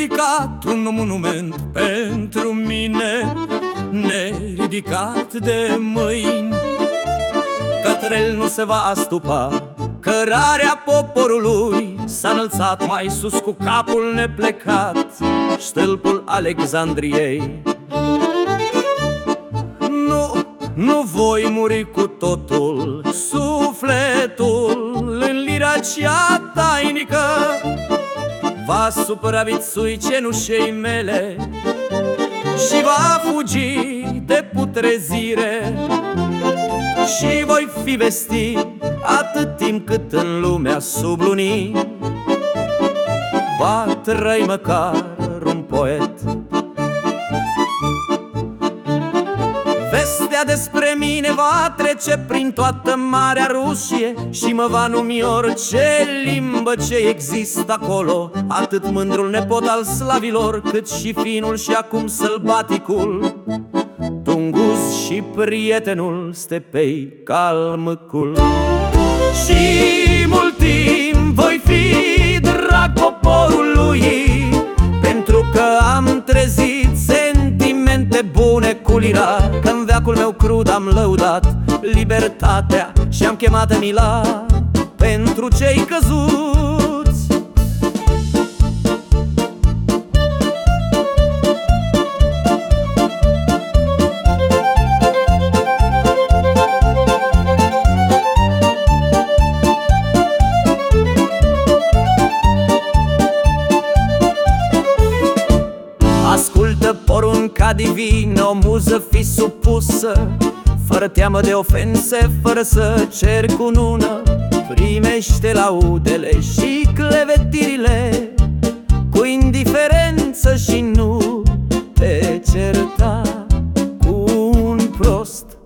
ridicat un monument pentru mine, neridicat de mâini. Către el nu se va astupa, cărarea poporului s-a înălțat mai sus cu capul neplecat, stâlpul Alexandriei. Nu voi muri cu totul, sufletul în lira cea tainică va supraviețui cenușei mele și va fugi de putrezire. Și voi fi vestit atât timp cât în lumea sub lunii va trăi măcar un poet. Vestea despre mine va trece prin toată Marea Rusie și mă va numi orice limbă ce există acolo, atât mândrul nepot al slavilor, cât și finul și acum sălbaticul, Tunguz și prietenul stepei Calmâcul. Și mult timp voi fi drag poporului, pentru că am trezit sentimente bune cu lira, că în veacul meu crud am lăudat libertatea și am chemat mila pentru cei căzuți. Ascultă porunca divină, o muză fi supusă, fără teamă de ofense, fără să cer cunună. Primește laudele și clevetirile cu indiferență și nu te certa cu un prost.